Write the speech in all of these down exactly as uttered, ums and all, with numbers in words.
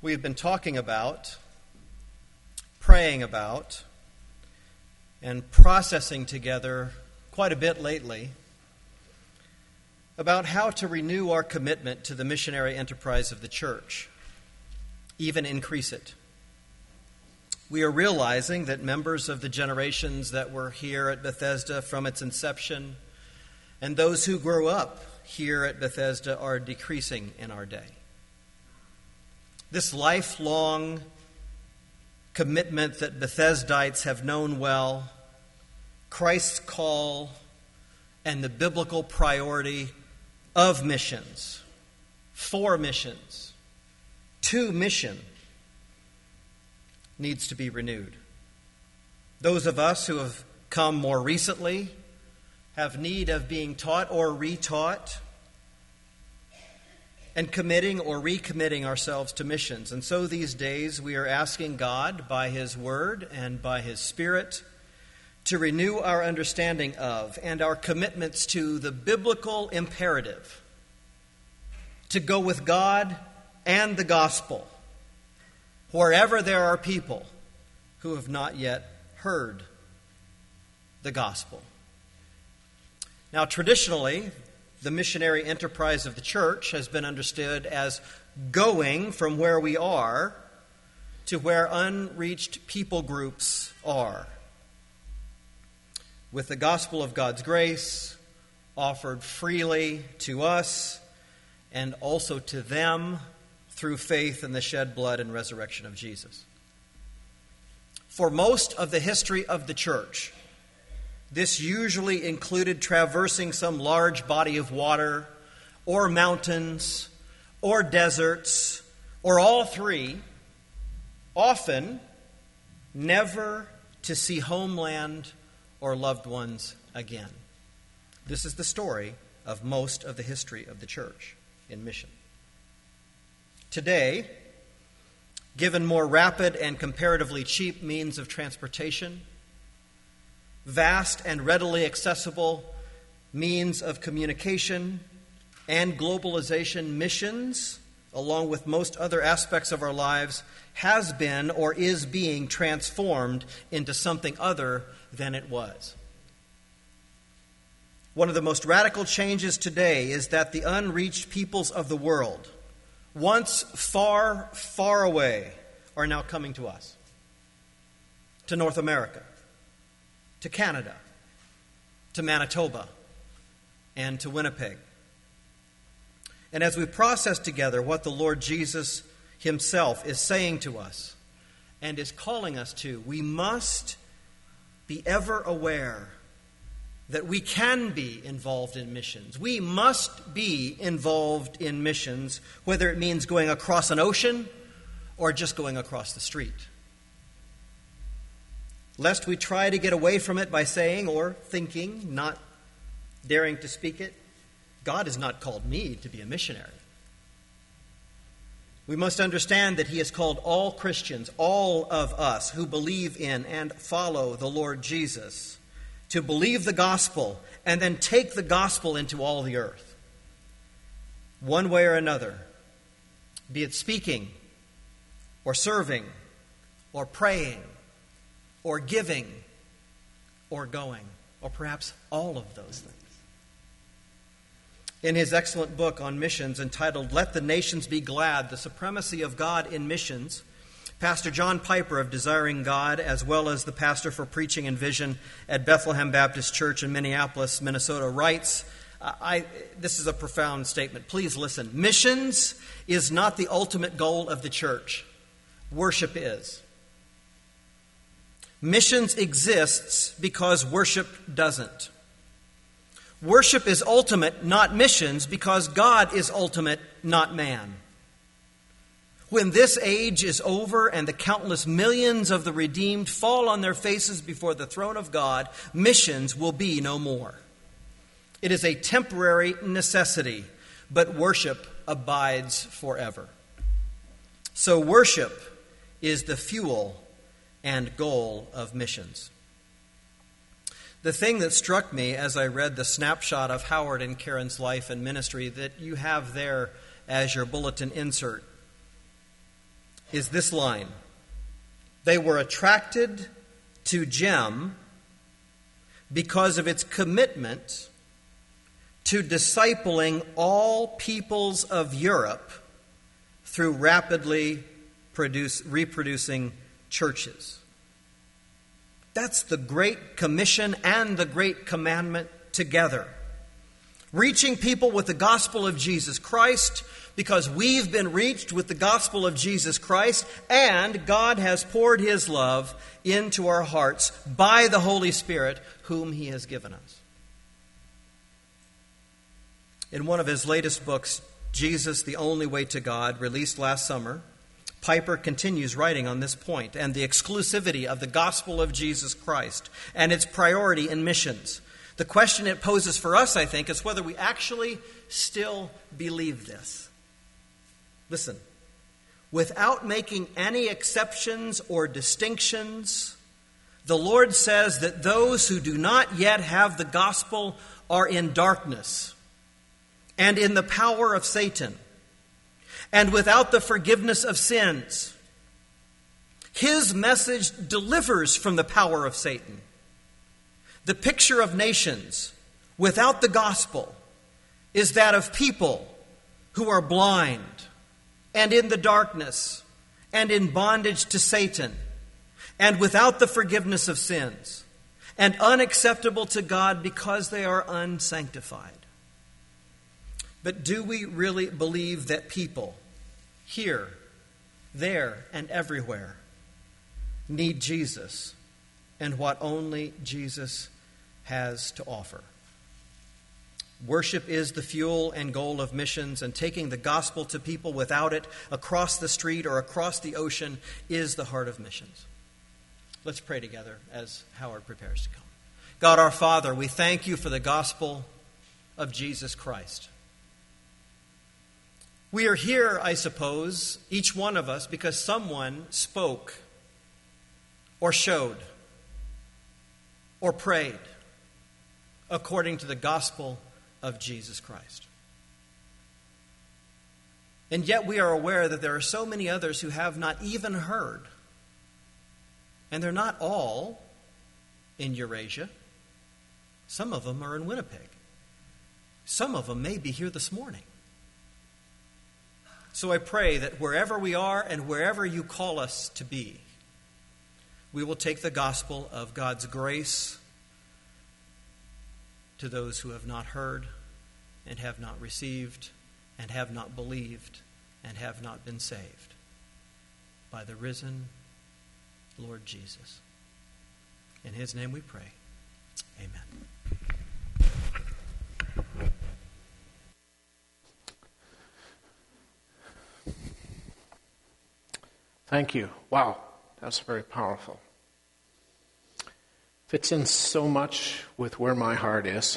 We've been talking about, praying about, and processing together quite a bit lately about how to renew our commitment to the missionary enterprise of the church, even increase it. We are realizing that members of the generations that were here at Bethesda from its inception and those who grew up here at Bethesda are decreasing in our day. This lifelong commitment that Bethesdites have known well, Christ's call, and the biblical priority of missions, for missions, to mission, needs to be renewed. Those of us who have come more recently have need of being taught or retaught and committing or recommitting ourselves to missions. And so these days we are asking God by His Word and by His Spirit to renew our understanding of and our commitments to the biblical imperative to go with God and the gospel wherever there are people who have not yet heard the gospel. Now, traditionally, the missionary enterprise of the church has been understood as going from where we are to where unreached people groups are, with the gospel of God's grace offered freely to us and also to them through faith in the shed blood and resurrection of Jesus. For most of the history of the church, this usually included traversing some large body of water, or mountains, or deserts, or all three, often never to see homeland or loved ones again. This is the story of most of the history of the church in mission. Today, given more rapid and comparatively cheap means of transportation, vast and readily accessible means of communication, and globalization, missions, along with most other aspects of our lives, has been or is being transformed into something other than it was. One of the most radical changes today is that the unreached peoples of the world, once far, far away, are now coming to us, to North America, to Canada, to Manitoba, and to Winnipeg. And as we process together what the Lord Jesus Himself is saying to us and is calling us to, we must be ever aware that we can be involved in missions. We must be involved in missions, whether it means going across an ocean or just going across the street. Lest we try to get away from it by saying or thinking, not daring to speak it, God has not called me to be a missionary. We must understand that He has called all Christians, all of us who believe in and follow the Lord Jesus, to believe the gospel and then take the gospel into all the earth. One way or another, be it speaking or serving or praying or giving or going, or perhaps all of those things. In his excellent book on missions entitled Let the Nations Be Glad, The Supremacy of God in Missions, Pastor John Piper of Desiring God, as well as the pastor for preaching and vision at Bethlehem Baptist Church in Minneapolis, Minnesota, writes, I, this is a profound statement. Please listen. Missions is not the ultimate goal of the church. Worship is. Missions exists because worship doesn't. Worship is ultimate, not missions, because God is ultimate, not man. When this age is over and the countless millions of the redeemed fall on their faces before the throne of God, missions will be no more. It is a temporary necessity, but worship abides forever. So worship is the fuel and goal of missions. The thing that struck me as I read the snapshot of Howard and Karen's life and ministry that you have there as your bulletin insert is this line: they were attracted to GEM because of its commitment to discipling all peoples of Europe through rapidly produce, reproducing churches. That's the Great Commission and the Great Commandment together. Reaching people with the gospel of Jesus Christ, because we've been reached with the gospel of Jesus Christ, and God has poured His love into our hearts by the Holy Spirit, whom He has given us. In one of his latest books, Jesus, the Only Way to God, released last summer, Piper continues writing on this point and the exclusivity of the gospel of Jesus Christ and its priority in missions. The question it poses for us, I think, is whether we actually still believe this. Listen, without making any exceptions or distinctions, the Lord says that those who do not yet have the gospel are in darkness and in the power of Satan, and without the forgiveness of sins. His message delivers from the power of Satan. The picture of nations without the gospel is that of people who are blind and in the darkness and in bondage to Satan and without the forgiveness of sins and unacceptable to God because they are unsanctified. But do we really believe that people here, there, and everywhere need Jesus and what only Jesus has to offer? Worship is the fuel and goal of missions, and taking the gospel to people without it across the street or across the ocean is the heart of missions. Let's pray together as Howard prepares to come. God our Father, we thank you for the gospel of Jesus Christ. We are here, I suppose, each one of us, because someone spoke or showed or prayed according to the gospel of Jesus Christ. And yet we are aware that there are so many others who have not even heard. And they're not all in Eurasia. Some of them are in Winnipeg. Some of them may be here this morning. So I pray that wherever we are and wherever you call us to be, we will take the gospel of God's grace to those who have not heard and have not received and have not believed and have not been saved by the risen Lord Jesus. In His name we pray. Amen. Thank you. Wow, that's very powerful. Fits in so much with where my heart is.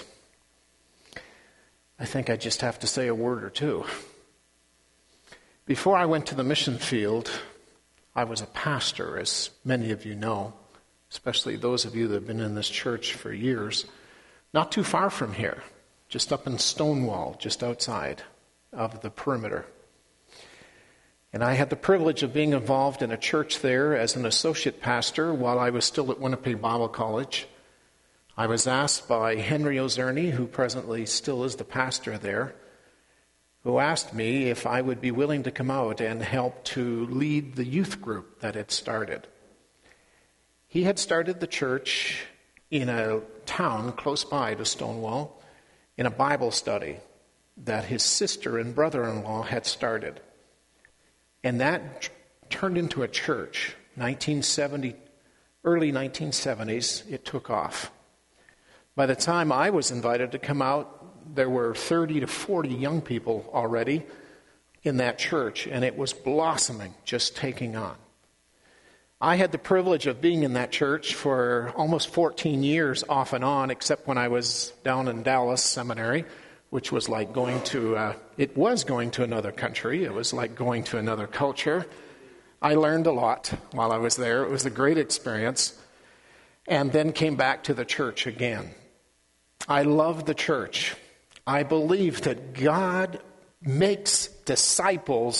I think I just have to say a word or two. Before I went to the mission field, I was a pastor, as many of you know, especially those of you that have been in this church for years, not too far from here, just up in Stonewall, just outside of the perimeter. And I had the privilege of being involved in a church there as an associate pastor while I was still at Winnipeg Bible College. I was asked by Henry Ozerny, who presently still is the pastor there, who asked me if I would be willing to come out and help to lead the youth group that had started. He had started the church in a town close by to Stonewall in a Bible study that his sister and brother-in-law had started. And that turned into a church. nineteen seventy, early nineteen seventies, it took off. By the time I was invited to come out, there were thirty to forty young people already in that church, and it was blossoming, just taking on. I had the privilege of being in that church for almost fourteen years off and on, except when I was down in Dallas Seminary, which was like going to, uh, it was going to another country. It was like going to another culture. I learned a lot while I was there. It was a great experience. And then came back to the church again. I love the church. I believe that God makes disciples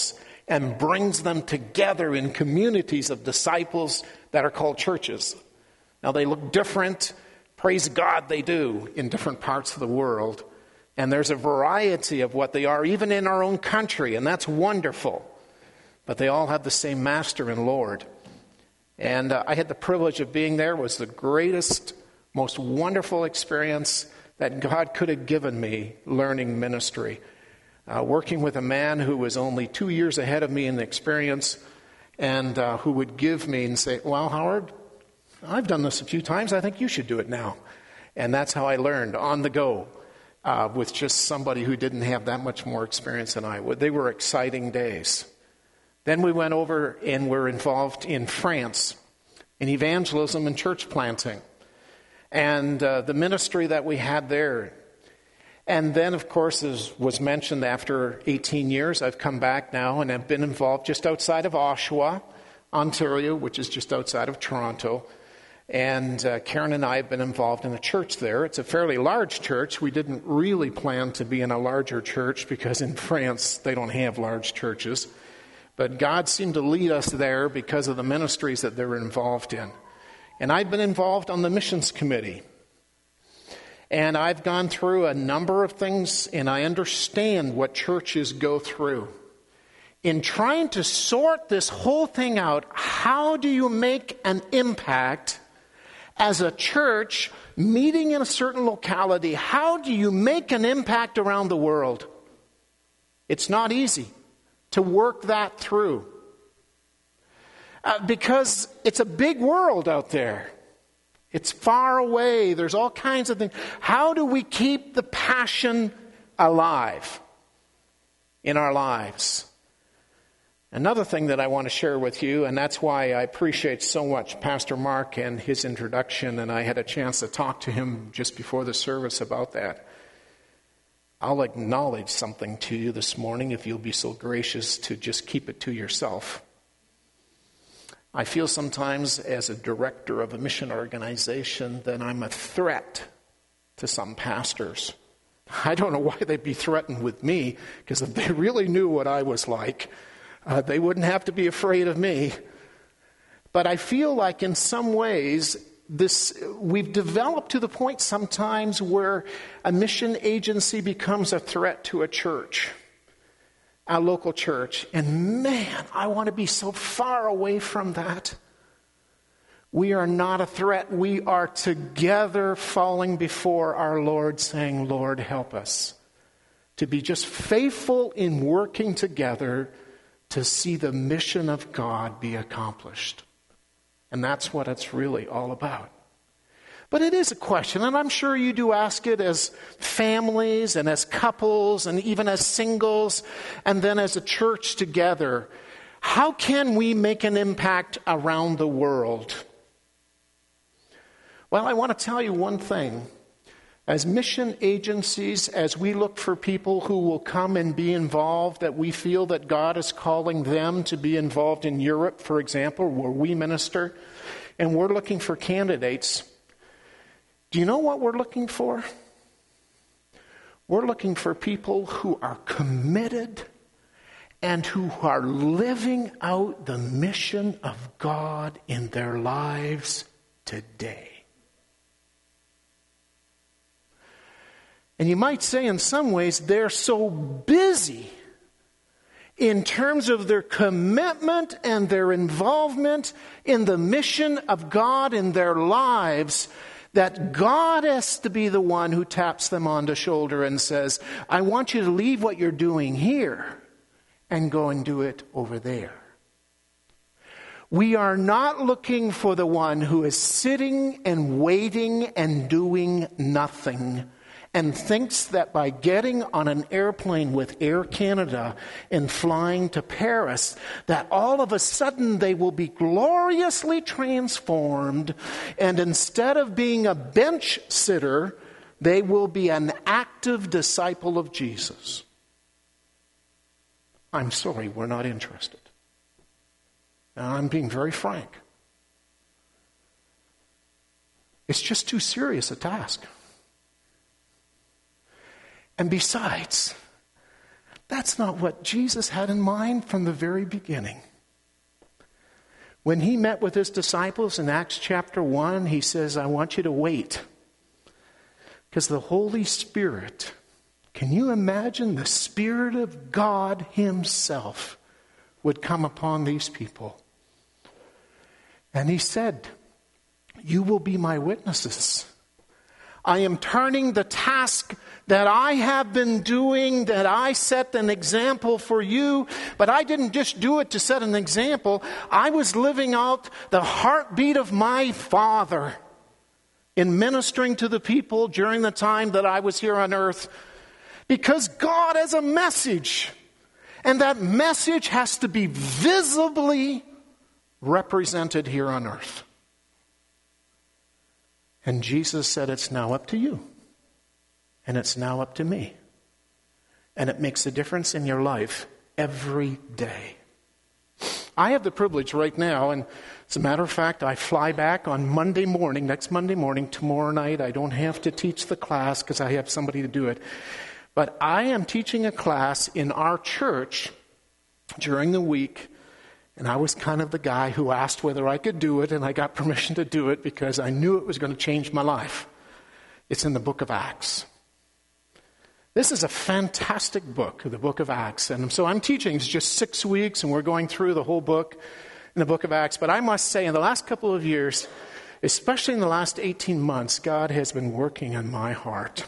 and brings them together in communities of disciples that are called churches. Now, they look different. Praise God, they do in different parts of the world. And there's a variety of what they are, even in our own country, and that's wonderful. But they all have the same Master and Lord. And uh, I had the privilege of being there. It was the greatest, most wonderful experience that God could have given me learning ministry. Uh, working with a man who was only two years ahead of me in the experience, and uh, who would give me and say, well, Howard, I've done this a few times. I think you should do it now. And that's how I learned, on the go, uh, with just somebody who didn't have that much more experience than I would. They were exciting days. Then we went over and were involved in France in evangelism and church planting. And uh, the ministry that we had there. And then, of course, as was mentioned, after eighteen years, I've come back now and have been involved just outside of Oshawa, Ontario, which is just outside of Toronto. And uh, Karen and I have been involved in a church there. It's a fairly large church. We didn't really plan to be in a larger church because in France they don't have large churches. But God seemed to lead us there because of the ministries that they were involved in. And I've been involved on the missions committee. And I've gone through a number of things, and I understand what churches go through. In trying to sort this whole thing out, how do you make an impact as a church meeting in a certain locality? How do you make an impact around the world? It's not easy to work that through. Uh, because it's a big world out there. It's far away. There's all kinds of things. How do we keep the passion alive in our lives? Another thing that I want to share with you, and that's why I appreciate so much Pastor Mark and his introduction, and I had a chance to talk to him just before the service about that. I'll acknowledge something to you this morning if you'll be so gracious to just keep it to yourself. I feel sometimes as a director of a mission organization that I'm a threat to some pastors. I don't know why they'd be threatened with me, because if they really knew what I was like, uh, they wouldn't have to be afraid of me. But I feel like in some ways this we've developed to the point sometimes where a mission agency becomes a threat to a church. Our local church. And man, I want to be so far away from that. We are not a threat. We are together falling before our Lord saying, Lord, help us to be just faithful in working together to see the mission of God be accomplished. And that's what it's really all about. But it is a question, and I'm sure you do ask it as families and as couples and even as singles and then as a church together. How can we make an impact around the world? Well, I want to tell you one thing. As mission agencies, as we look for people who will come and be involved, that we feel that God is calling them to be involved in Europe, for example, where we minister, and we're looking for candidates. Do you know what we're looking for? We're looking for people who are committed and who are living out the mission of God in their lives today. And you might say in some ways they're so busy in terms of their commitment and their involvement in the mission of God in their lives that God has to be the one who taps them on the shoulder and says, I want you to leave what you're doing here and go and do it over there. We are not looking for the one who is sitting and waiting and doing nothing and thinks that by getting on an airplane with Air Canada and flying to Paris, that all of a sudden they will be gloriously transformed, and instead of being a bench sitter, they will be an active disciple of Jesus. I'm sorry, we're not interested. And I'm being very frank. It's just too serious a task. And besides, That's not what Jesus had in mind from the very beginning. When he met with his disciples in Acts chapter one, he says, I want you to wait. Because the Holy Spirit, can you imagine the Spirit of God himself would come upon these people? And he said, you will be my witnesses. I am turning the task that I have been doing, that I set an example for you, but I didn't just do it to set an example. I was living out the heartbeat of my Father in ministering to the people during the time that I was here on earth, because God has a message, and that message has to be visibly represented here on earth. And Jesus said, it's now up to you. And it's now up to me. And it makes a difference in your life every day. I have the privilege right now, and as a matter of fact, I fly back on Monday morning, next Monday morning, tomorrow night. I don't have to teach the class because I have somebody to do it. But I am teaching a class in our church during the week. And I was kind of the guy who asked whether I could do it, and I got permission to do it because I knew it was going to change my life. It's in the book of Acts. This is a fantastic book, the book of Acts. And so I'm teaching, it's just six weeks, and we're going through the whole book in the book of Acts. But I must say, in the last couple of years, especially in the last eighteen months, God has been working on my heart.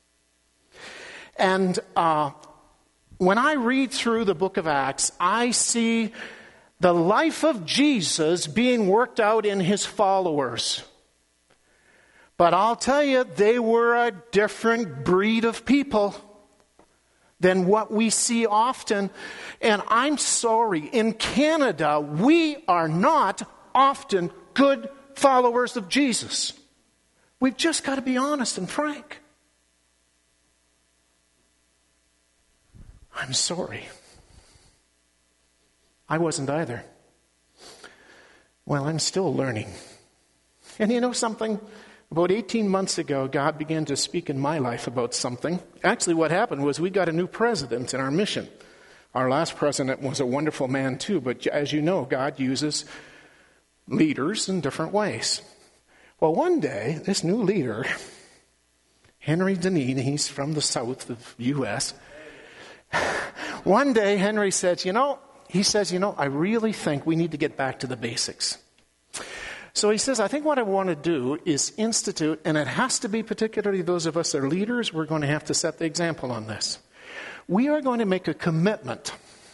And uh, when I read through the book of Acts, I see the life of Jesus being worked out in his followers. But I'll tell you, they were a different breed of people than what we see often. And I'm sorry, in Canada, we are not often good followers of Jesus. We've just got to be honest and frank. I'm sorry. I wasn't either. Well, I'm still learning. And you know something? About eighteen months ago, God began to speak in my life about something. Actually, what happened was we got a new president in our mission. Our last president was a wonderful man too, but as you know, God uses leaders in different ways. Well, one day, this new leader, Henry Deneen, he's from the south of the U S One day, Henry said, you know, He says, you know, I really think we need to get back to the basics. So he says, I think what I want to do is institute, and it has to be particularly those of us that are leaders, we're going to have to set the example on this. We are going to make a commitment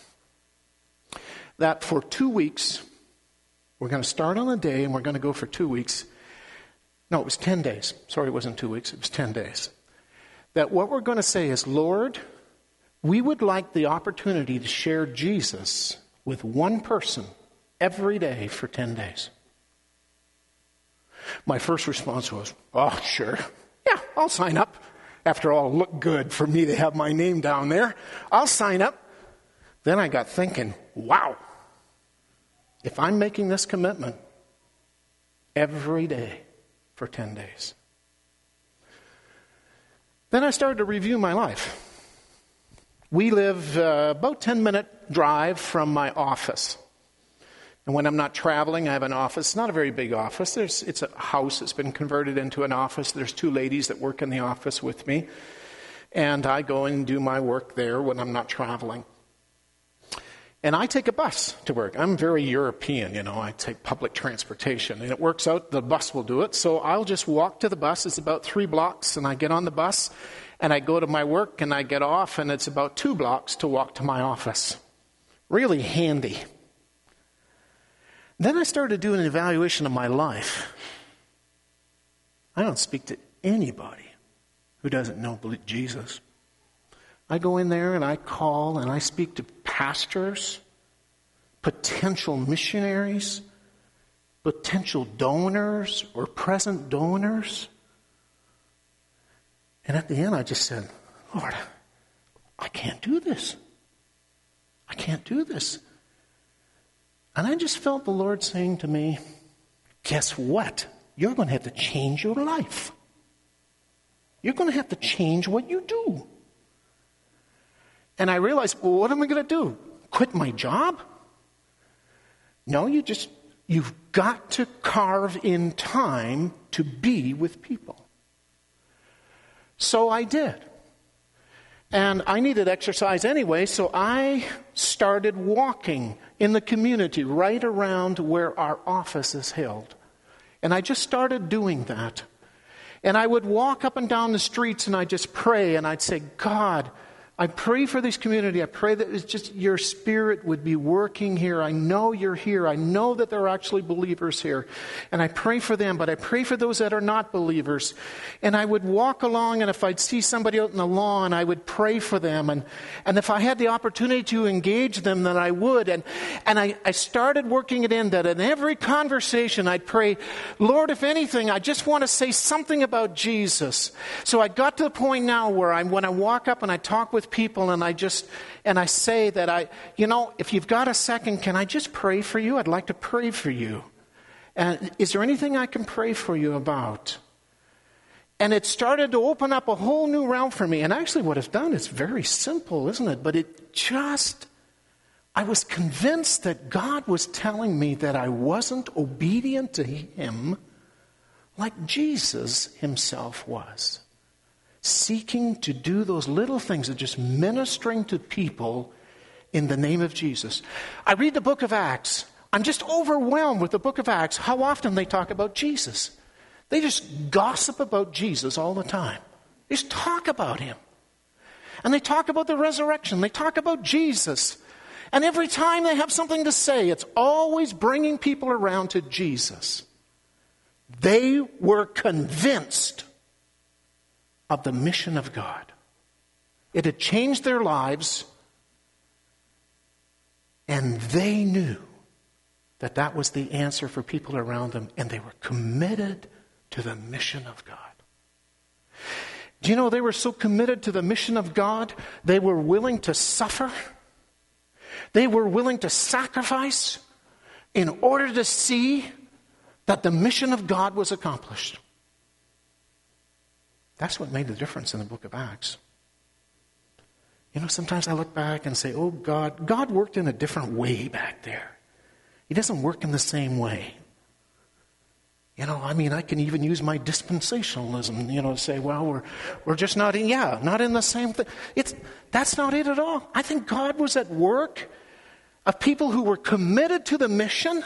that for two weeks, we're going to start on a day and we're going to go for two weeks. No, it was ten days. Sorry, it wasn't two weeks. It was ten days. That what we're going to say is, Lord, we would like the opportunity to share Jesus with one person every day for ten days. My first response was, oh, sure. Yeah, I'll sign up. After all, it looked good for me to have my name down there. I'll sign up. Then I got thinking, wow, if I'm making this commitment every day for ten days. Then I started to review my life. We live uh, about ten minute drive from my office. And when I'm not traveling, I have an office. It's not a very big office. There's, it's a house that's been converted into an office. There's two ladies that work in the office with me. And I go and do my work there when I'm not traveling. And I take a bus to work. I'm very European, you know. I take public transportation. And it works out, the bus will do it. So I'll just walk to the bus. It's about three blocks. And I get on the bus. And I go to my work. And I get off. And it's about two blocks to walk to my office. Really handy. Then I started doing an evaluation of my life. I don't speak to anybody who doesn't know Jesus. I go in there and I call and I speak to pastors, potential missionaries, potential donors or present donors. And at the end I just said, Lord, I can't do this. I can't do this. And I just felt the Lord saying to me, guess what? You're going to have to change your life. You're going to have to change what you do. And I realized, well, what am I going to do? Quit my job? No, you just, you've got to carve in time to be with people. So I did. And I needed exercise anyway, so I started walking in the community right around where our office is held. And I just started doing that. And I would walk up and down the streets and I'd just pray and I'd say, God, I pray for this community. I pray that it's just your Spirit would be working here. I know you're here. I know that there are actually believers here. And I pray for them, but I pray for those that are not believers. And I would walk along, and if I'd see somebody out in the lawn, I would pray for them. And, and if I had the opportunity to engage them, then I would. And, and I, I started working it in that in every conversation I'd pray, Lord, if anything, I just want to say something about Jesus. So I got to the point now where I, when I walk up and I talk with people and I just, and I say that I, you know, if you've got a second, can I just pray for you? I'd like to pray for you. And is there anything I can pray for you about? And it started to open up a whole new realm for me. And actually what it's done is very simple, isn't it? But it just, I was convinced that God was telling me that I wasn't obedient to Him like Jesus Himself was. Seeking to do those little things of just ministering to people in the name of Jesus. I read the book of Acts. I'm just overwhelmed with the book of Acts, how often they talk about Jesus. They just gossip about Jesus all the time. They just talk about Him. And they talk about the resurrection. They talk about Jesus. And every time they have something to say, it's always bringing people around to Jesus. They were convinced of the mission of God. It had changed their lives, and they knew that that was the answer for people around them, and they were committed to the mission of God. Do you know they were so committed to the mission of God, they were willing to suffer? They were willing to sacrifice in order to see that the mission of God was accomplished. That's what made the difference in the book of Acts. You know, sometimes I look back and say, oh, God, God worked in a different way back there. He doesn't work in the same way. You know, I mean, I can even use my dispensationalism, you know, to say, well, we're we're just not in, yeah, not in the same thing. It's, that's not it at all. I think God was at work of people who were committed to the mission,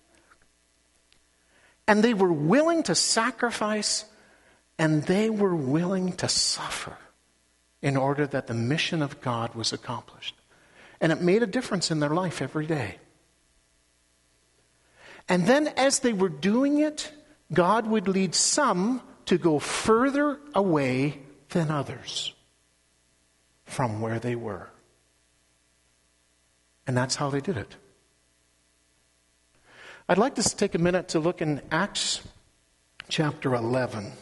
and they were willing to sacrifice, and they were willing to suffer in order that the mission of God was accomplished. And it made a difference in their life every day. And then as they were doing it, God would lead some to go further away than others from where they were. And that's how they did it. I'd like to take a minute to look in Acts chapter eleven.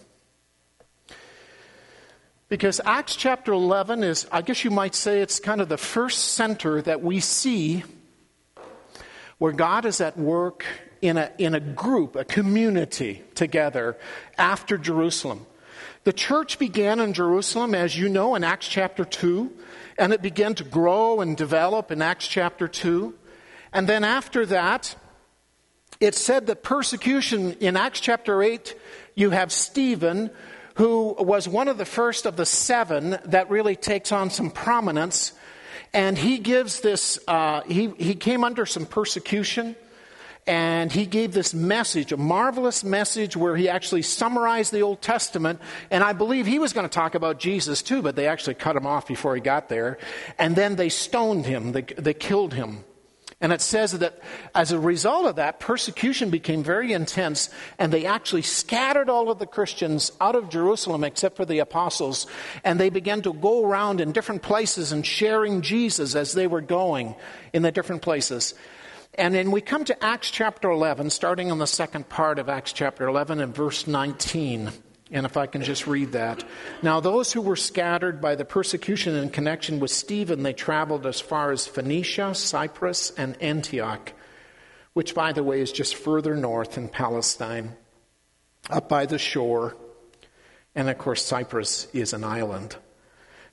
Because Acts chapter eleven is, I guess you might say, it's kind of the first center that we see where God is at work in a, in a group, a community together after Jerusalem. The church began in Jerusalem, as you know, in Acts chapter two, and it began to grow and develop in Acts chapter two. And then after that, it said that persecution in Acts chapter eight, you have Stephen, who was one of the first of the seven that really takes on some prominence. And he gives this, uh, he, he came under some persecution, and he gave this message, a marvelous message where he actually summarized the Old Testament. And I believe he was going to talk about Jesus too, but they actually cut him off before he got there. And then they stoned him, they, they killed him. And it says that as a result of that, persecution became very intense, and they actually scattered all of the Christians out of Jerusalem except for the apostles, and they began to go around in different places and sharing Jesus as they were going in the different places. And then we come to Acts chapter eleven, starting on the second part of Acts chapter eleven and verse nineteen. And if I can just read that. Now those who were scattered by the persecution in connection with Stephen, they traveled as far as Phoenicia, Cyprus, and Antioch, which, by the way, is just further north in Palestine, up by the shore. And, of course, Cyprus is an island.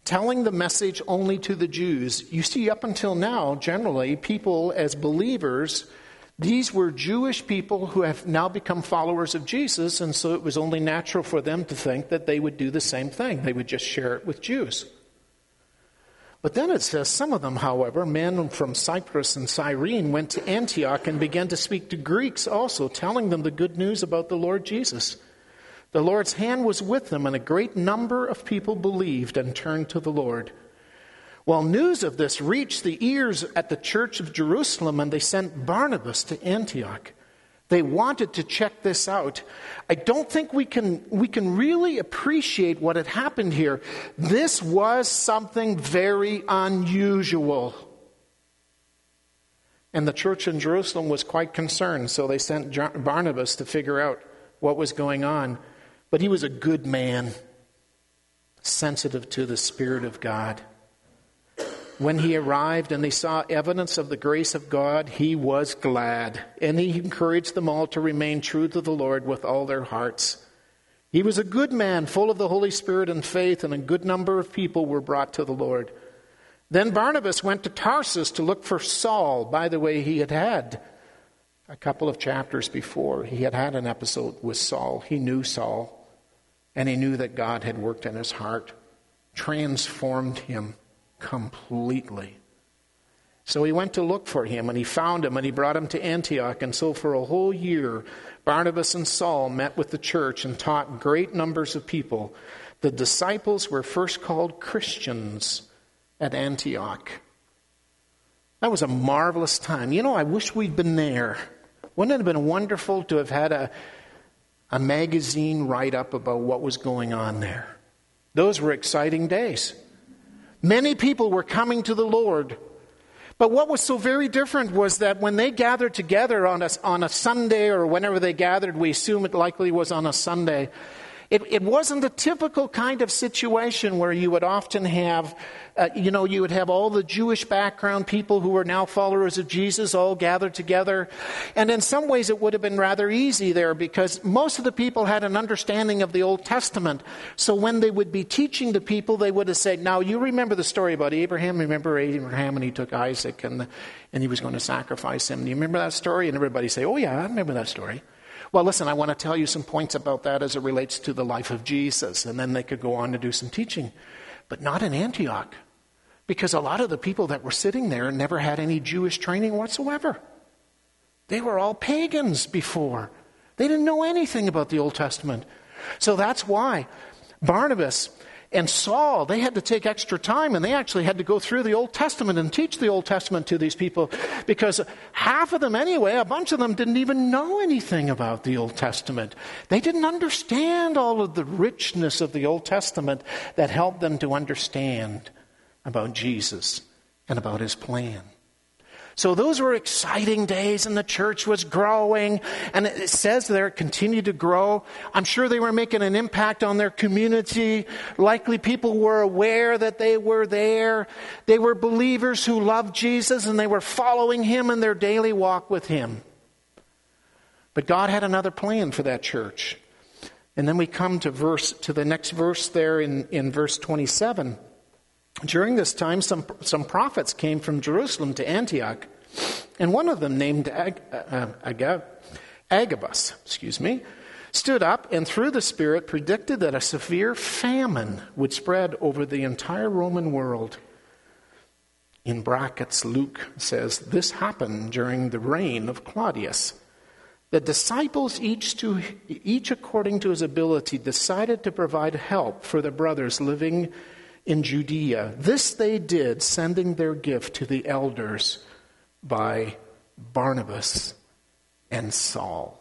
telling the message only to the Jews. You see, up until now, generally, people as believers, these were Jewish people who have now become followers of Jesus, and so it was only natural for them to think that they would do the same thing. They would just share it with Jews. But then it says, some of them, however, men from Cyprus and Cyrene, went to Antioch and began to speak to Greeks also, telling them the good news about the Lord Jesus. The Lord's hand was with them, and a great number of people believed and turned to the Lord. Well, news of this reached the ears at the church of Jerusalem, and they sent Barnabas to Antioch. They wanted to check this out. I don't think we can we can really appreciate what had happened here. This was something very unusual. And the church in Jerusalem was quite concerned, so they sent Barnabas to figure out what was going on. But he was a good man, sensitive to the Spirit of God. When he arrived and they saw evidence of the grace of God, he was glad. And he encouraged them all to remain true to the Lord with all their hearts. He was a good man, full of the Holy Spirit and faith, and a good number of people were brought to the Lord. Then Barnabas went to Tarsus to look for Saul. By the way, he had had a couple of chapters before, he had had an episode with Saul. He knew Saul. And he knew that God had worked in his heart, transformed him completely. So he went to look for him, and he found him, and he brought him to Antioch. And so for a whole year, Barnabas and Saul met with the church and taught great numbers of people. The disciples were first called Christians at Antioch. That was a marvelous time. You know, I wish we'd been there. Wouldn't it have been wonderful to have had a a magazine write-up about what was going on there? Those were exciting days. Many people were coming to the Lord. But what was so very different was that when they gathered together on a, on a Sunday, or whenever they gathered, we assume it likely was on a Sunday, It, it wasn't a typical kind of situation where you would often have, uh, you know, you would have all the Jewish background people who were now followers of Jesus all gathered together. And in some ways it would have been rather easy there, because most of the people had an understanding of the Old Testament. So when they would be teaching the people, they would have said, now you remember the story about Abraham. Remember Abraham and he took Isaac and, and he was going to sacrifice him. Do you remember that story? And everybody say, oh yeah, I remember that story. Well, listen, I want to tell you some points about that as it relates to the life of Jesus. And then they could go on to do some teaching. But not in Antioch. Because a lot of the people that were sitting there never had any Jewish training whatsoever. They were all pagans before. They didn't know anything about the Old Testament. So that's why Barnabas and Saul, they had to take extra time, and they actually had to go through the Old Testament and teach the Old Testament to these people, because half of them anyway, a bunch of them didn't even know anything about the Old Testament. They didn't understand all of the richness of the Old Testament that helped them to understand about Jesus and about his plan. So those were exciting days, and the church was growing, and it says there it continued to grow. I'm sure they were making an impact on their community. Likely people were aware that they were there. They were believers who loved Jesus, and they were following him in their daily walk with him. But God had another plan for that church. And then we come to verse to the next verse there in, in verse twenty-seven. During this time, some some prophets came from Jerusalem to Antioch, and one of them, named Ag, uh, Ag, Agabus, excuse me, stood up and through the Spirit predicted that a severe famine would spread over the entire Roman world. In brackets, Luke says, this happened during the reign of Claudius. The disciples, each to each according to his ability, decided to provide help for the brothers living in Judea. This they did, sending their gift to the elders by Barnabas and Saul.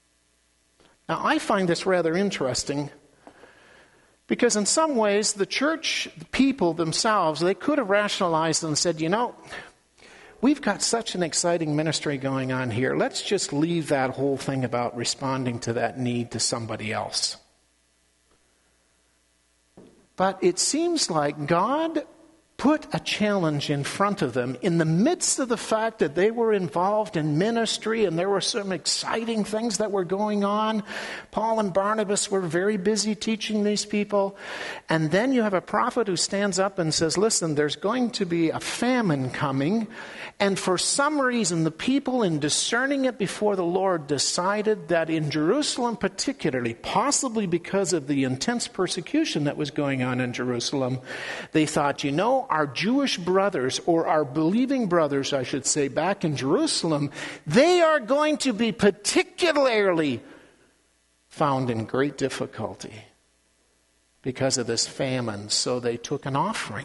Now, I find this rather interesting because in some ways the church, the people themselves, they could have rationalized and said, you know, we've got such an exciting ministry going on here. Let's just leave that whole thing about responding to that need to somebody else. But it seems like God put a challenge in front of them in the midst of the fact that they were involved in ministry and there were some exciting things that were going on. Paul and Barnabas were very busy teaching these people. And then you have a prophet who stands up and says, listen, there's going to be a famine coming. And for some reason, the people, in discerning it before the Lord, decided that in Jerusalem particularly, possibly because of the intense persecution that was going on in Jerusalem, they thought, you know, our Jewish brothers, or our believing brothers, I should say, back in Jerusalem, they are going to be particularly found in great difficulty because of this famine. So they took an offering.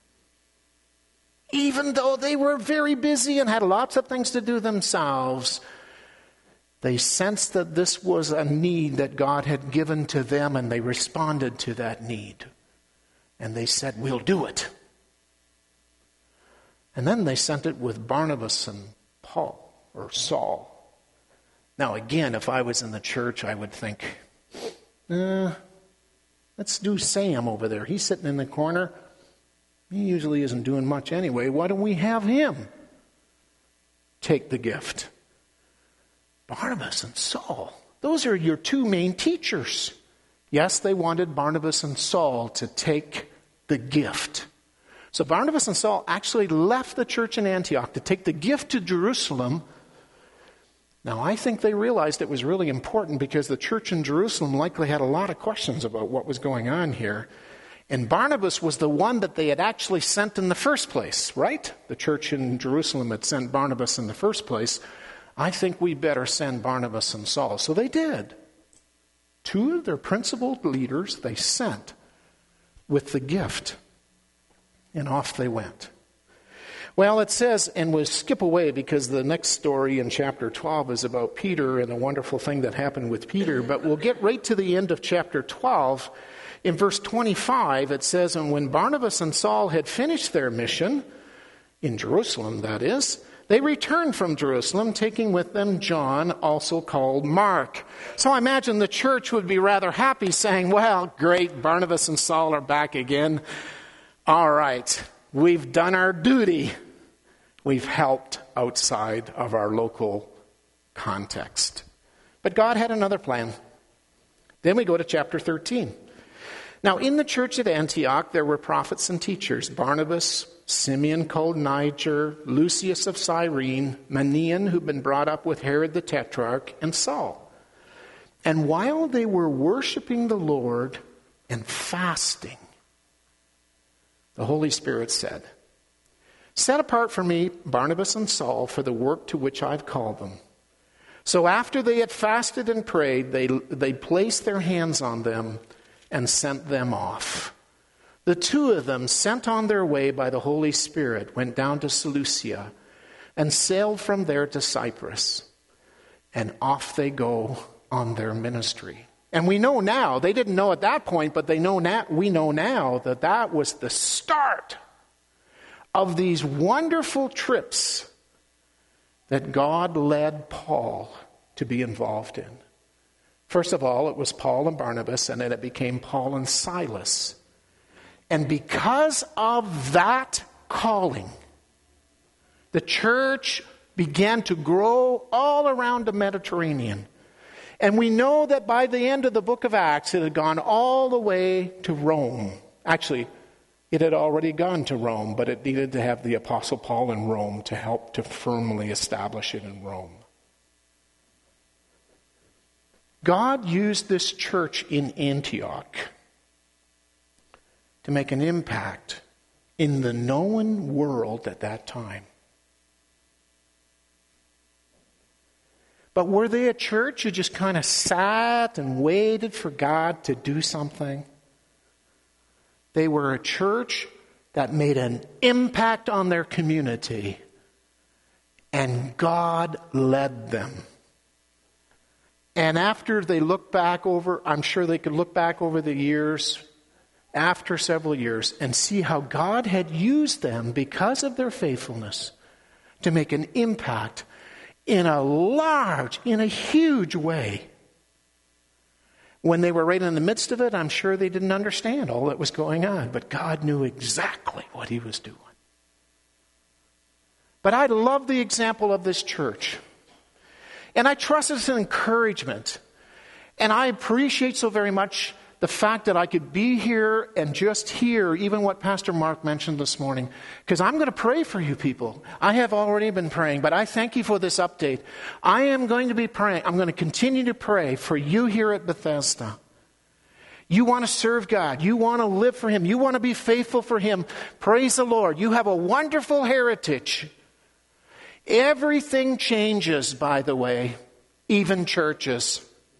Even though they were very busy and had lots of things to do themselves, they sensed that this was a need that God had given to them, and they responded to that need. And they said, we'll do it. And then they sent it with Barnabas and Paul, or Saul. Now again, if I was in the church, I would think, eh, let's do Sam over there. He's sitting in the corner. He usually isn't doing much anyway. Why don't we have him take the gift? Barnabas and Saul, those are your two main teachers. Yes, they wanted Barnabas and Saul to take the gift. So Barnabas and Saul actually left the church in Antioch to take the gift to Jerusalem. Now, I think they realized it was really important because the church in Jerusalem likely had a lot of questions about what was going on here. And Barnabas was the one that they had actually sent in the first place, right? The church in Jerusalem had sent Barnabas in the first place. I think we better send Barnabas and Saul. So they did. Two of their principal leaders they sent with the gift. And off they went. Well, it says, and we'll skip away because the next story in chapter twelve is about Peter and a wonderful thing that happened with Peter. But we'll get right to the end of chapter twelve. In verse twenty-five, it says, and when Barnabas and Saul had finished their mission, in Jerusalem that is, they returned from Jerusalem, taking with them John, also called Mark. So I imagine the church would be rather happy, saying, well, great, Barnabas and Saul are back again. All right, we've done our duty. We've helped outside of our local context. But God had another plan. Then we go to chapter thirteen. Now, in the church at Antioch, there were prophets and teachers: Barnabas, Simeon called Niger, Lucius of Cyrene, Manaen, who'd been brought up with Herod the Tetrarch, and Saul. And while they were worshiping the Lord and fasting, the Holy Spirit said, set apart for me Barnabas and Saul for the work to which I've called them. So after they had fasted and prayed, they, they placed their hands on them and sent them off. The two of them, sent on their way by the Holy Spirit, went down to Seleucia and sailed from there to Cyprus. And off they go on their ministry. And we know now, they didn't know at that point, but they know now, we know now that that was the start of these wonderful trips that God led Paul to be involved in. First of all, it was Paul and Barnabas, and then it became Paul and Silas. And because of that calling, the church began to grow all around the Mediterranean. And we know that by the end of the book of Acts, it had gone all the way to Rome. Actually, it had already gone to Rome, but it needed to have the Apostle Paul in Rome to help to firmly establish it in Rome. God used this church in Antioch to make an impact in the known world at that time. But were they a church who just kind of sat and waited for God to do something? They were a church that made an impact on their community, and God led them. And after they looked back over, I'm sure they could look back over the years, after several years, and see how God had used them because of their faithfulness to make an impact in a large, in a huge way. When they were right in the midst of it, I'm sure they didn't understand all that was going on, but God knew exactly what he was doing. But I love the example of this church. And I trust it's an encouragement. And I appreciate so very much the fact that I could be here and just hear even what Pastor Mark mentioned this morning. Because I'm going to pray for you people. I have already been praying, but I thank you for this update. I am going to be praying. I'm going to continue to pray for you here at Bethesda. You want to serve God. You want to live for him. You want to be faithful for him. Praise the Lord. You have a wonderful heritage. Everything changes, by the way, even churches.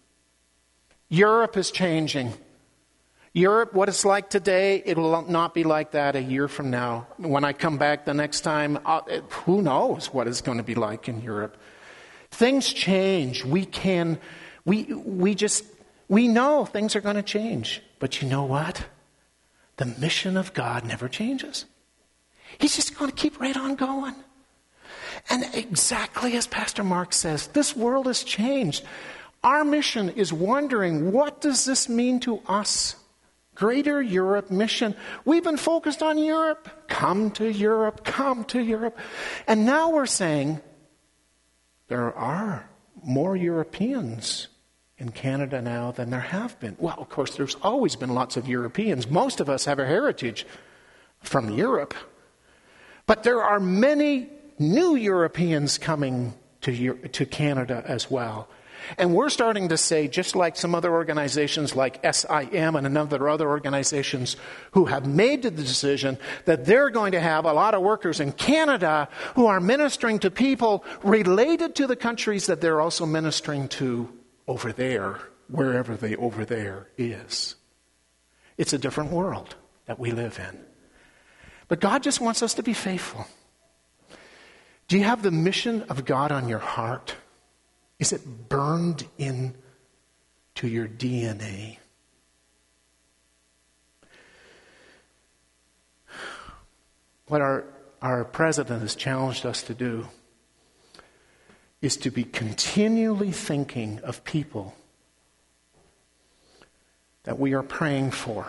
Europe is changing. Europe, what it's like today, it will not be like that a year from now. When I come back the next time, I'll, it, who knows what it's going to be like in Europe. Things change. We can, we, we just, we know things are going to change. But you know what? The mission of God never changes. He's just going to keep right on going. And exactly as Pastor Mark says, this world has changed. Our mission is wondering, what does this mean to us? Greater Europe mission. We've been focused on Europe. Come to Europe, come to Europe. And now we're saying there are more Europeans in Canada now than there have been. Well, of course, there's always been lots of Europeans. Most of us have a heritage from Europe. But there are many new Europeans coming to, to Canada as well. And we're starting to say, just like some other organizations like S I M and another other organizations who have made the decision that they're going to have a lot of workers in Canada who are ministering to people related to the countries that they're also ministering to over there, wherever they over there is. It's a different world that we live in. But God just wants us to be faithful. Do you have the mission of God on your heart? Is it burned in to your D N A? What our, our president has challenged us to do is to be continually thinking of people that we are praying for,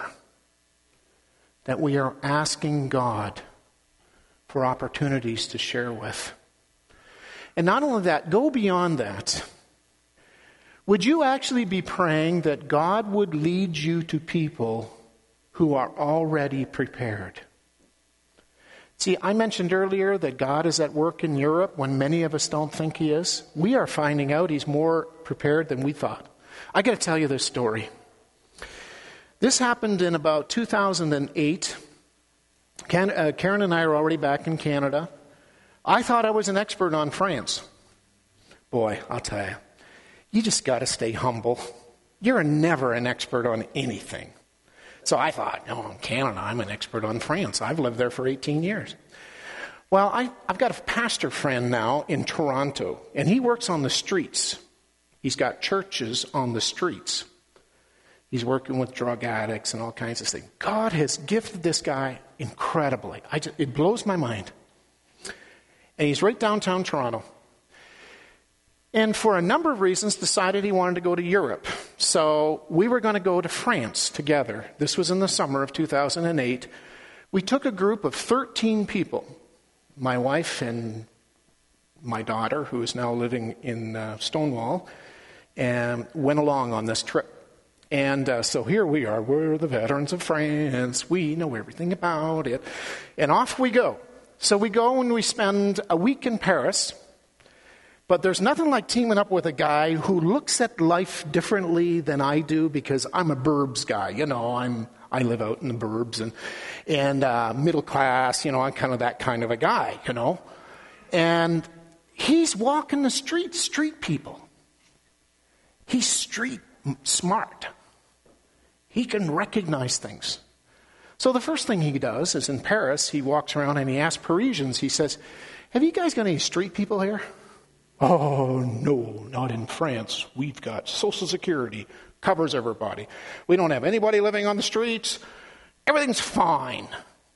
that we are asking God for opportunities to share with. And not only that, go beyond that. Would you actually be praying that God would lead you to people who are already prepared? See, I mentioned earlier that God is at work in Europe when many of us don't think he is. We are finding out he's more prepared than we thought. I got to tell you this story. This happened in about two thousand eight. Can, uh, Karen and I are already back in Canada. I thought I was an expert on France. Boy, I'll tell you, you just got to stay humble. You're never an expert on anything. So I thought, no, in Canada, I'm an expert on France. I've lived there for eighteen years. Well, I, I've got a pastor friend now in Toronto, and he works on the streets. He's got churches on the streets. He's working with drug addicts and all kinds of things. God has gifted this guy incredibly. I just, it blows my mind. And he's right downtown Toronto. And for a number of reasons decided he wanted to go to Europe. So we were going to go to France together. This was in the summer of two thousand eight. We took a group of thirteen people, my wife and my daughter, who is now living in uh, Stonewall, and went along on this trip. And uh, so here we are. We're the veterans of France. We know everything about it. And off we go. So we go and we spend a week in Paris. But there's nothing like teaming up with a guy who looks at life differently than I do, because I'm a burbs guy. You know, I'm I live out in the burbs and and uh, middle class. You know, I'm kind of that kind of a guy. You know, and he's walking the street, street people. He's street smart. He can recognize things. So the first thing he does is in Paris, he walks around and he asks Parisians, he says, have you guys got any street people here? Oh, no, not in France. We've got Social Security, covers everybody. We don't have anybody living on the streets. Everything's fine.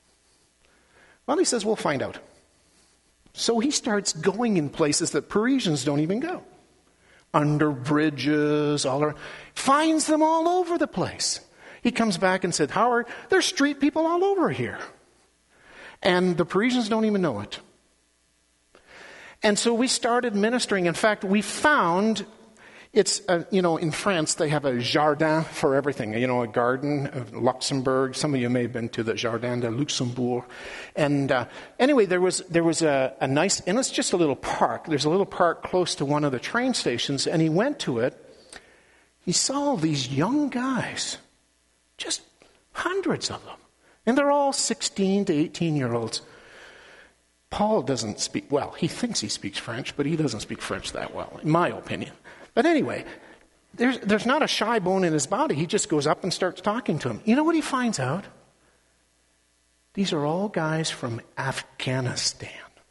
Well, he says, we'll find out. So he starts going in places that Parisians don't even go. under bridges, all around. Finds them all over the place. He comes back and said, Howard, there's street people all over here. And the Parisians don't even know it. And so we started ministering. In fact, we found, it's, uh, you know, in France, they have a jardin for everything. You know, a garden of Luxembourg. Some of you may have been to the Jardin de Luxembourg. And uh, anyway, there was there was a, a nice, and it's just a little park. There's a little park close to one of the train stations, and he went to it. He saw these young guys, just hundreds of them. And they're all sixteen to eighteen-year-olds. Paul doesn't speak, well, he thinks he speaks French, but he doesn't speak French that well, in my opinion. But anyway, there's, there's not a shy bone in his body. He just goes up and starts talking to him. You know what he finds out? These are all guys from Afghanistan.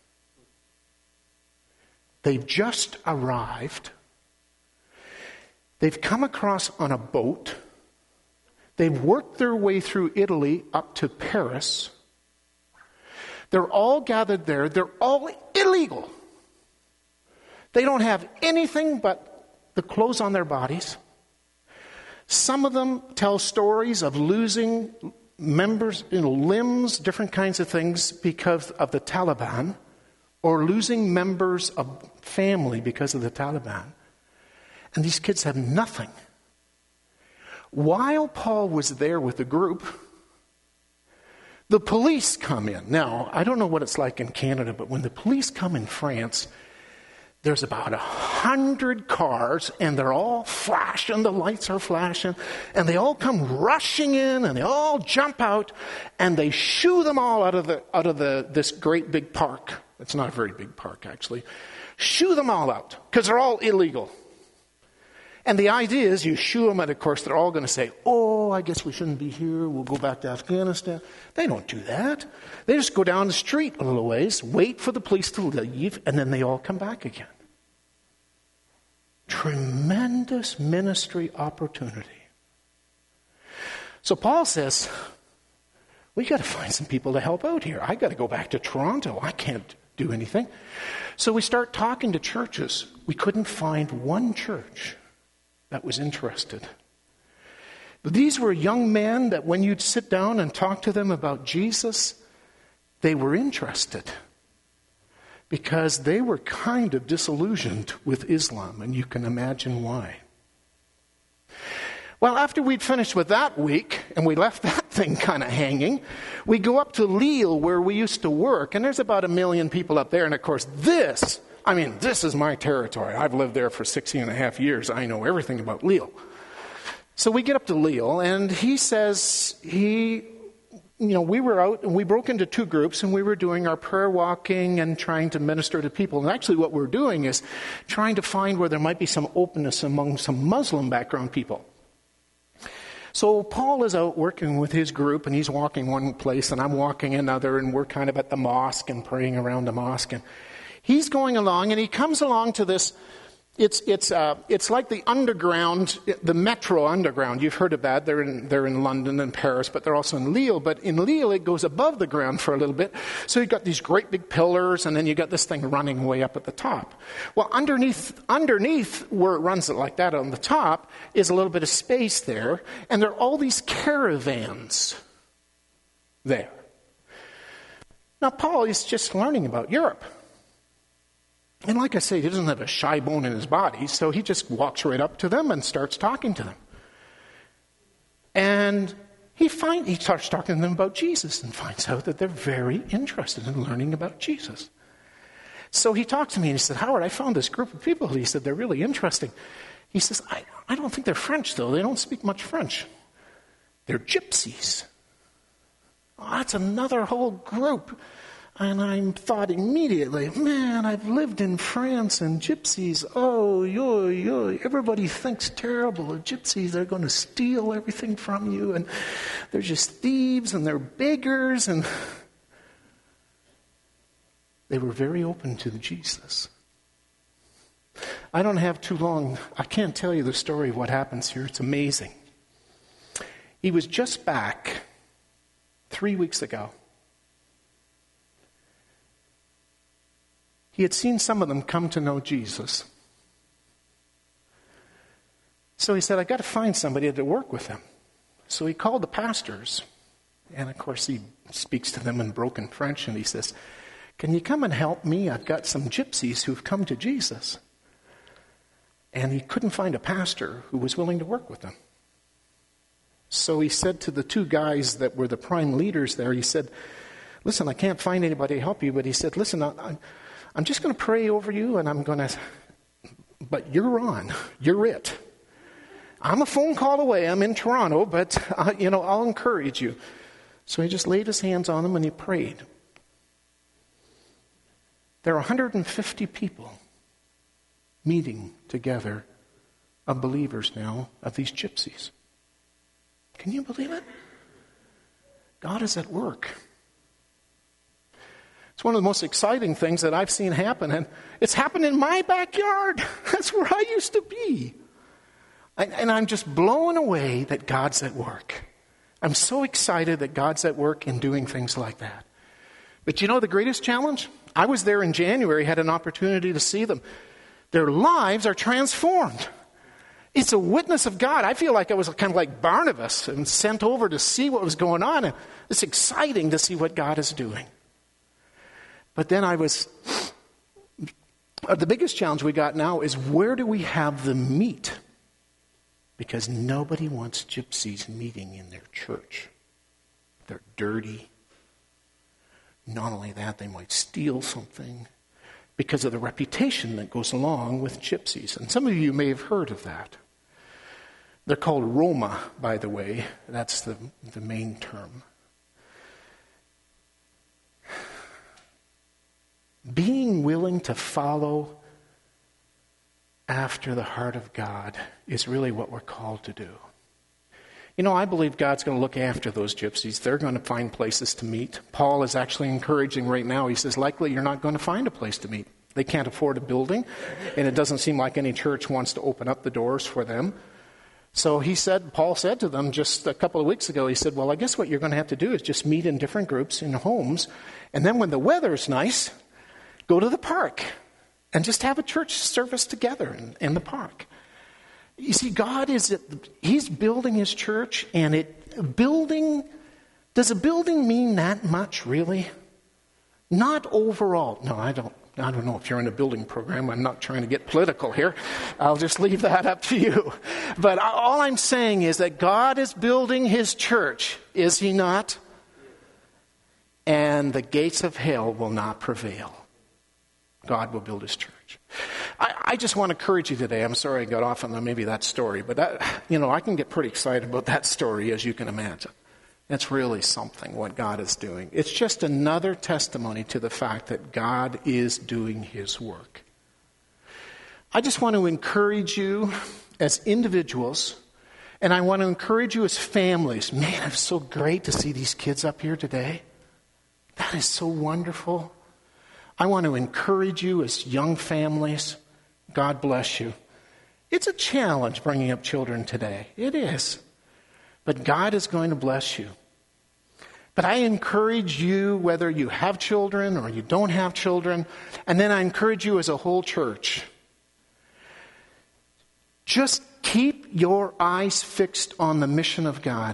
They've just arrived. They've come across on a boat. They've worked their way through Italy up to Paris. They're all gathered there. They're all illegal. They don't have anything but the clothes on their bodies. Some of them tell stories of losing members, you know, limbs, different kinds of things because of the Taliban, or losing members of family because of the Taliban. And these kids have nothing. While Paul was there with the group, the police come in. Now, I don't know what it's like in Canada, but when the police come in France, there's about a hundred cars, and they're all flashing, the lights are flashing, and they all come rushing in, and they all jump out, and they shoo them all out of the out of the this great big park. It's not a very big park, actually. Shoo them all out, because they're all illegal. And the idea is you shoo them, and of course they're all going to say, oh, I guess we shouldn't be here. We'll go back to Afghanistan. They don't do that. They just go down the street a little ways, wait for the police to leave, and then they all come back again. Tremendous ministry opportunity. So Paul says, we got to find some people to help out here. I got to go back to Toronto. I can't do anything. So we start talking to churches. We couldn't find one church that was interested. But these were young men that when you'd sit down and talk to them about Jesus, they were interested. Because they were kind of disillusioned with Islam, and you can imagine why. Well, after we'd finished with that week, and we left that thing kind of hanging, we go up to Lille, where we used to work, and there's about a million people up there, and of course this, I mean, this is my territory. I've lived there for sixteen and a half years. I know everything about Lille. So we get up to Lille, and he says he... You know, we were out and we broke into two groups, and we were doing our prayer walking and trying to minister to people. And actually what we're doing is trying to find where there might be some openness among some Muslim background people. So Paul is out working with his group, and he's walking one place and I'm walking another, and we're kind of at the mosque and praying around the mosque. And he's going along, and he comes along to this. It's it's uh, it's like the underground, the metro underground. You've heard of that. They're in they're in London and Paris, but they're also in Lille. But in Lille, it goes above the ground for a little bit. So you've got these great big pillars, and then you got this thing running way up at the top. Well, underneath underneath where it runs it like that on the top is a little bit of space there, and there are all these caravans there. Now, Paul is just learning about Europe. And like I say, he doesn't have a shy bone in his body, so he just walks right up to them and starts talking to them. And he find, he starts talking to them about Jesus and finds out that they're very interested in learning about Jesus. So he talked to me and he said, Howard, I found this group of people. He said, they're really interesting. He says, I, I don't think they're French, though. They don't speak much French. They're gypsies. Oh, that's another whole group. And I thought immediately, man, I've lived in France, and gypsies, oh, yo, yo, everybody thinks terrible of gypsies. They're going to steal everything from you, and they're just thieves, and they're beggars. And they were very open to Jesus. I don't have too long. I can't tell you the story of what happens here. It's amazing. He was just back three weeks ago. He had seen some of them come to know Jesus. So he said, I got to find somebody to work with him. So he called the pastors. And of course, he speaks to them in broken French. And he says, can you come and help me? I've got some gypsies who've come to Jesus. And he couldn't find a pastor who was willing to work with them. So he said to the two guys that were the prime leaders there, he said, listen, I can't find anybody to help you. But he said, listen, I, I'm just going to pray over you, and I'm going to, but you're on. You're it. I'm a phone call away. I'm in Toronto, but, uh, you know, I'll encourage you. So he just laid his hands on them and he prayed. There are one hundred fifty people meeting together of believers now, of these gypsies. Can you believe it? God is at work. It's one of the most exciting things that I've seen happen, and it's happened in my backyard. That's where I used to be. And I'm just blown away that God's at work. I'm so excited that God's at work in doing things like that. But you know the greatest challenge? I was there in January, had an opportunity to see them. Their lives are transformed. It's a witness of God. I feel like I was kind of like Barnabas and sent over to see what was going on. And it's exciting to see what God is doing. But then I was... Uh, the biggest challenge we got now is where do we have the meat? Because nobody wants gypsies meeting in their church. They're dirty. Not only that, they might steal something because of the reputation that goes along with gypsies. And some of you may have heard of that. They're called Roma, by the way. That's the, the main term. Being willing to follow after the heart of God is really what we're called to do. You know, I believe God's going to look after those gypsies. They're going to find places to meet. Paul is actually encouraging right now. He says, likely you're not going to find a place to meet. They can't afford a building, and it doesn't seem like any church wants to open up the doors for them. So he said, Paul said to them just a couple of weeks ago, he said, well, I guess what you're going to have to do is just meet in different groups in homes, and then when the weather's nice, go to the park and just have a church service together in, in the park. You see, God is, he's building his church, and it, building, does a building mean that much, really? Not overall. No, I don't, I don't know if you're in a building program. I'm not trying to get political here. I'll just leave that up to you. But all I'm saying is that God is building his church, is he not? And the gates of hell will not prevail. God will build his church. I, I just want to encourage you today. I'm sorry I got off on maybe that story, but that, you know, I can get pretty excited about that story, as you can imagine. It's really something what God is doing. It's just another testimony to the fact that God is doing his work. I just want to encourage you as individuals, and I want to encourage you as families. Man, it's so great to see these kids up here today. That is so wonderful. I want to encourage you as young families. God bless you. It's a challenge bringing up children today. It is. But God is going to bless you. But I encourage you, whether you have children or you don't have children, and then I encourage you as a whole church, just keep your eyes fixed on the mission of God.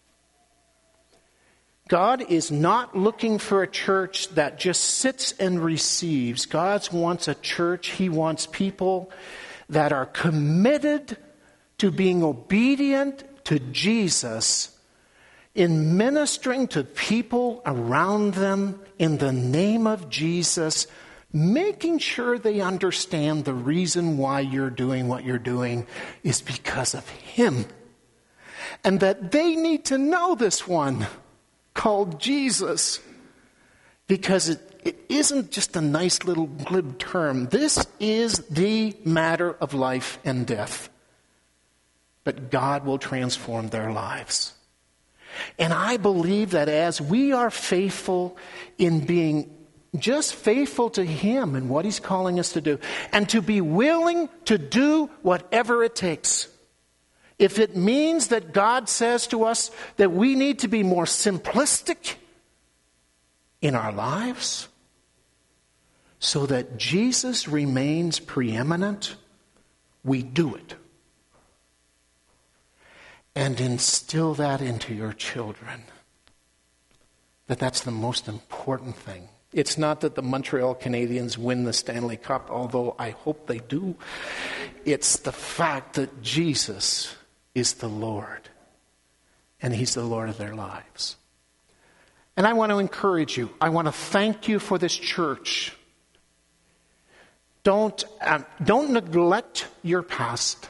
God is not looking for a church that just sits and receives. God wants a church, he wants people that are committed to being obedient to Jesus in ministering to people around them in the name of Jesus, making sure they understand the reason why you're doing what you're doing is because of him. And that they need to know this one called Jesus, because it, it isn't just a nice little glib term. This is the matter of life and death. But God will transform their lives. And I believe that as we are faithful in being just faithful to him and what he's calling us to do, and to be willing to do whatever it takes. If it means that God says to us that we need to be more simplistic in our lives so that Jesus remains preeminent, we do it. and instill that into your children. That that's the most important thing. It's not that the Montreal Canadiens win the Stanley Cup, although I hope they do. It's the fact that Jesus is the Lord, and He's the Lord of their lives. And I want to encourage you. I want to thank you for this church. Don't, um, don't neglect your past.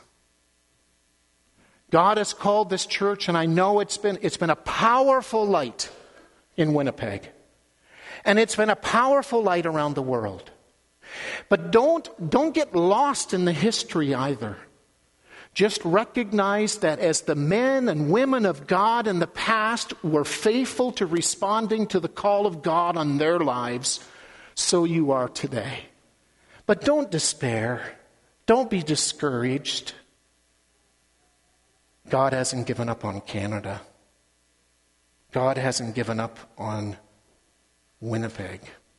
God has called this church, and I know it's been, it's been a powerful light in Winnipeg. And it's been a powerful light around the world. But don't, don't get lost in the history either. Just recognize that as the men and women of God in the past were faithful to responding to the call of God on their lives, so you are today. But don't despair. Don't be discouraged. God hasn't given up on Canada. God hasn't given up on Winnipeg.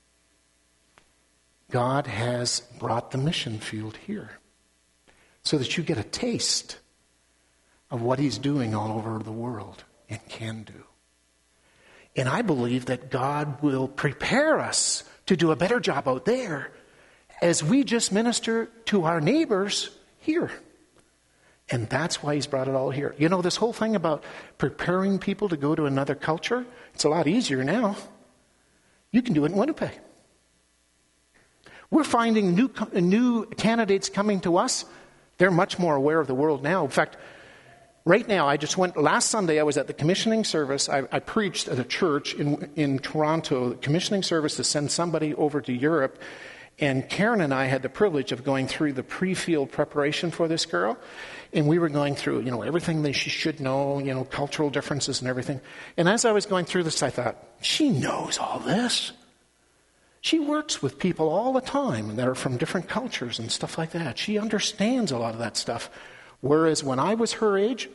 God has brought the mission field here so that you get a taste of what He's doing all over the world and can do. And I believe that God will prepare us to do a better job out there as we just minister to our neighbors here. And that's why He's brought it all here. You know, this whole thing about preparing people to go to another culture, it's a lot easier now. You can do it in Winnipeg. We're finding new new candidates coming to us. They're much more aware of the world now. In fact, right now, I just went, last Sunday I was at the commissioning service. I, I preached at a church in, in Toronto, the commissioning service to send somebody over to Europe. And Karen and I had the privilege of going through the pre-field preparation for this girl. And we were going through, you know, everything that she should know, you know, cultural differences and everything. And as I was going through this, I thought, she knows all this. She works with people all the time that are from different cultures and stuff like that. She understands a lot of that stuff. Whereas when I was her age,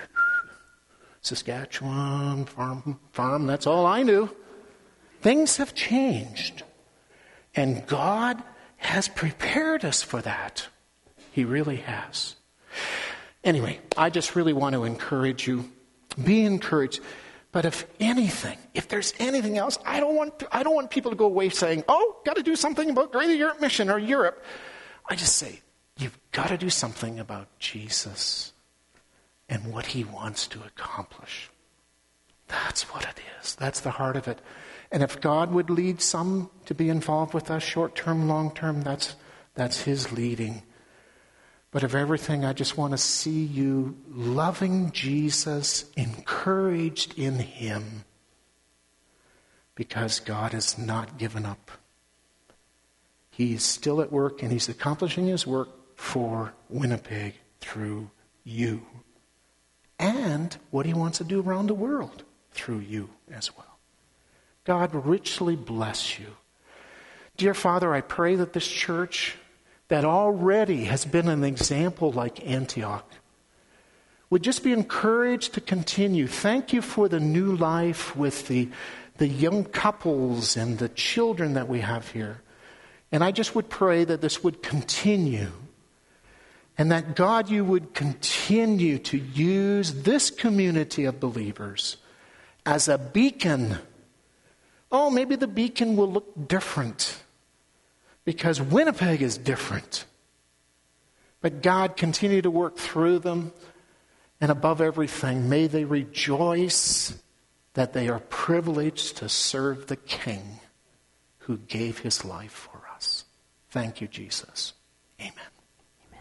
Saskatchewan, farm, farm, that's all I knew. Things have changed. And God has prepared us for that. He really has. Anyway, I just really want to encourage you. Be encouraged. But if anything, if there's anything else, I don't want I don't want people to go away saying, oh, got to do something about Greater Europe Mission or Europe. I just say, you've got to do something about Jesus and what He wants to accomplish. That's what it is. That's the heart of it. And if God would lead some to be involved with us, short-term, long-term, that's that's His leading. But of everything, I just want to see you loving Jesus, encouraged in Him, because God has not given up. He's still at work, and He's accomplishing His work for Winnipeg through you. And what He wants to do around the world through you as well. God richly bless you. Dear Father, I pray that this church that already has been an example like Antioch would just be encouraged to continue. Thank you for the new life with the, the young couples and the children that we have here. And I just would pray that this would continue. And that God, you would continue to use this community of believers as a beacon. Oh, maybe the beacon will look different because Winnipeg is different. But God, continue to work through them. And above everything, may they rejoice that they are privileged to serve the King who gave His life for us. Thank you, Jesus. Amen.